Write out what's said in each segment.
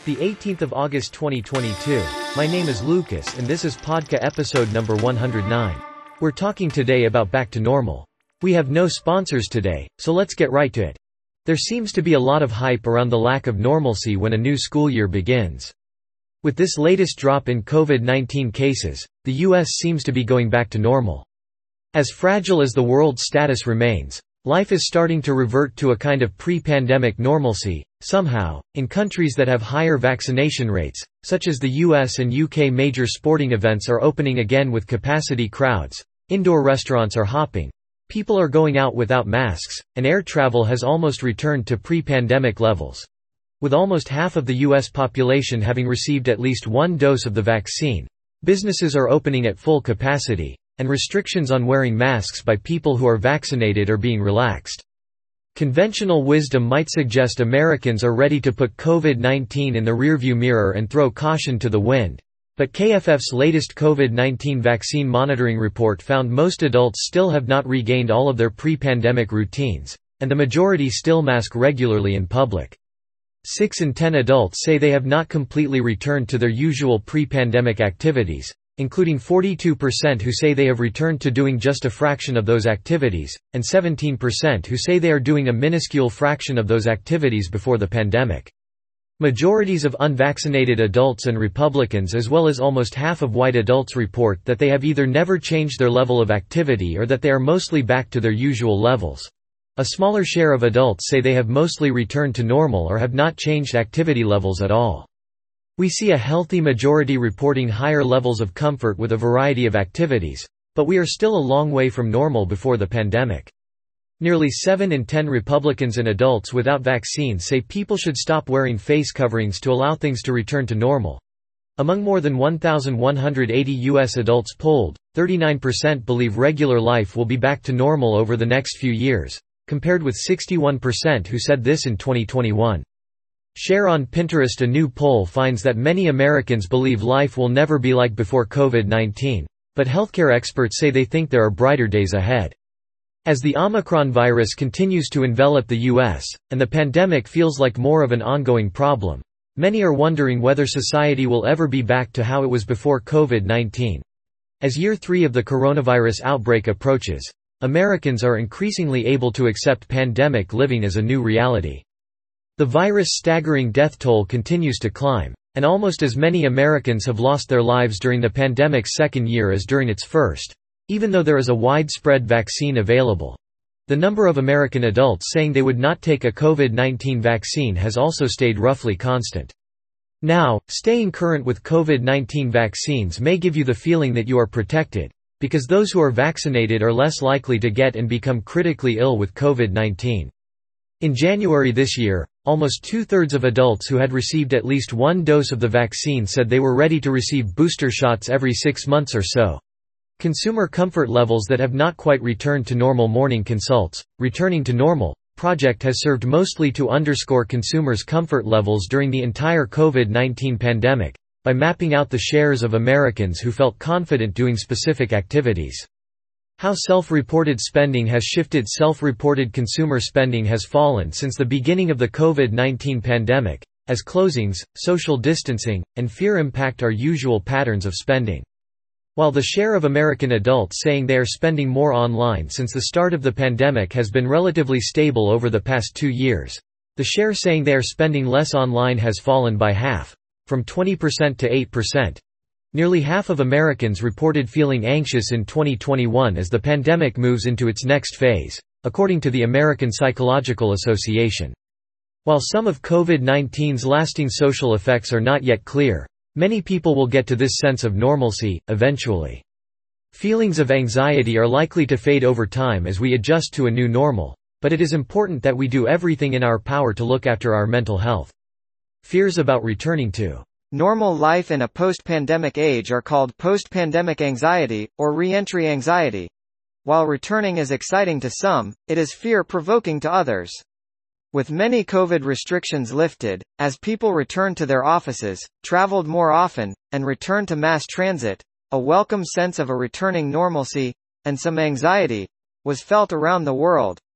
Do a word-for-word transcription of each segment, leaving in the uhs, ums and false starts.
the eighteenth of August twenty twenty-two. My name is Lucas and this is Podcast episode number one hundred nine. We're talking today about back to normal. We have no sponsors today, so let's get right to it. There seems to be a lot of hype around the lack of normalcy when a new school year begins. With this latest drop in COVID nineteen cases, the U S seems to be going back to normal. As fragile as the world's status remains, life is starting to revert to a kind of pre-pandemic normalcy, somehow, in countries that have higher vaccination rates, such as the U S and U K. Major sporting events are opening again with capacity crowds, indoor restaurants are hopping, people are going out without masks, and air travel has almost returned to pre-pandemic levels. With almost half of the U S population having received at least one dose of the vaccine, businesses are opening at full capacity, and restrictions on wearing masks by people who are vaccinated are being relaxed. Conventional wisdom might suggest Americans are ready to put COVID nineteen in the rearview mirror and throw caution to the wind, but K F F's latest COVID nineteen vaccine monitoring report found most adults still have not regained all of their pre-pandemic routines, and the majority still mask regularly in public. Six in ten adults say they have not completely returned to their usual pre-pandemic activities, including forty-two percent who say they have returned to doing just a fraction of those activities, and seventeen percent who say they are doing a minuscule fraction of those activities before the pandemic. Majorities of unvaccinated adults and Republicans as well as almost half of white adults report that they have either never changed their level of activity or that they are mostly back to their usual levels. A smaller share of adults say they have mostly returned to normal or have not changed activity levels at all. We see a healthy majority reporting higher levels of comfort with a variety of activities, but we are still a long way from normal before the pandemic. Nearly seven in ten Republicans and adults without vaccines say people should stop wearing face coverings to allow things to return to normal. Among more than one thousand one hundred eighty U S adults polled, thirty-nine percent believe regular life will be back to normal over the next few years, compared with sixty-one percent who said this in twenty twenty-one. Share on Pinterest. A new poll finds that many Americans believe life will never be like before COVID nineteen, but healthcare experts say they think there are brighter days ahead. As the Omicron virus continues to envelop the U S, and the pandemic feels like more of an ongoing problem, many are wondering whether society will ever be back to how it was before COVID nineteen. As year three of the coronavirus outbreak approaches, Americans are increasingly able to accept pandemic living as a new reality. The virus' staggering death toll continues to climb, and almost as many Americans have lost their lives during the pandemic's second year as during its first, even though there is a widespread vaccine available. The number of American adults saying they would not take a COVID nineteen vaccine has also stayed roughly constant. Now, staying current with COVID nineteen vaccines may give you the feeling that you are protected, because those who are vaccinated are less likely to get and become critically ill with COVID nineteen. In January this year, almost two-thirds of adults who had received at least one dose of the vaccine said they were ready to receive booster shots every six months or so. Consumer comfort levels that have not quite returned to normal. Morning Consult's Returning to Normal project has served mostly to underscore consumers' comfort levels during the entire COVID nineteen pandemic, by mapping out the shares of Americans who felt confident doing specific activities. How self-reported spending has shifted. Self-reported consumer spending has fallen since the beginning of the COVID nineteen pandemic, as closings, social distancing, and fear impact our usual patterns of spending. While the share of American adults saying they are spending more online since the start of the pandemic has been relatively stable over the past two years, the share saying they are spending less online has fallen by half, from twenty percent to eight percent. Nearly half of Americans reported feeling anxious in twenty twenty-one as the pandemic moves into its next phase, according to the American Psychological Association. While some of COVID nineteen's lasting social effects are not yet clear, many people will get to this sense of normalcy, eventually. Feelings of anxiety are likely to fade over time as we adjust to a new normal, but it is important that we do everything in our power to look after our mental health. Fears about returning to normal life in a post-pandemic age are called post-pandemic anxiety, or re-entry anxiety. While returning is exciting to some, it is fear-provoking to others. With many COVID restrictions lifted, as people returned to their offices, traveled more often, and returned to mass transit, a welcome sense of a returning normalcy, and some anxiety, was felt around the world.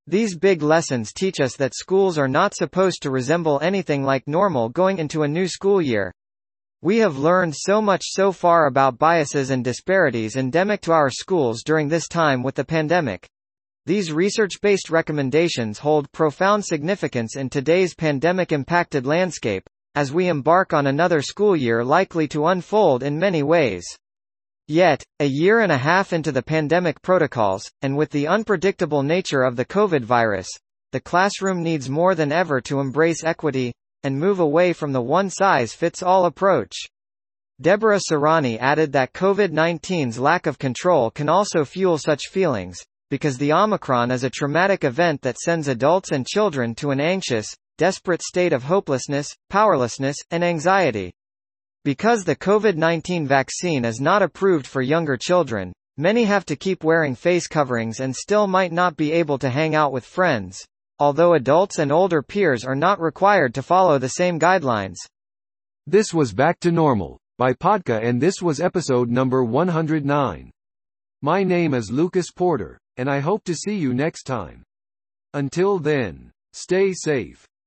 These big lessons teach us that schools are not supposed to resemble anything like normal going into a new school year. We have learned so much so far about biases and disparities endemic to our schools during this time with the pandemic. These research-based recommendations hold profound significance in today's pandemic-impacted landscape, as we embark on another school year likely to unfold in many ways. Yet, a year and a half into the pandemic protocols, and with the unpredictable nature of the COVID virus, the classroom needs more than ever to embrace equity, and move away from the one-size-fits-all approach. Deborah Serrani added that COVID nineteen's lack of control can also fuel such feelings, because the Omicron is a traumatic event that sends adults and children to an anxious, desperate state of hopelessness, powerlessness, and anxiety. Because the COVID nineteen vaccine is not approved for younger children, many have to keep wearing face coverings and still might not be able to hang out with friends, although adults and older peers are not required to follow the same guidelines. This was Back to Normal by Podka, and this was episode number one hundred nine. My name is Lucas Porter, and I hope to see you next time. Until then, stay safe.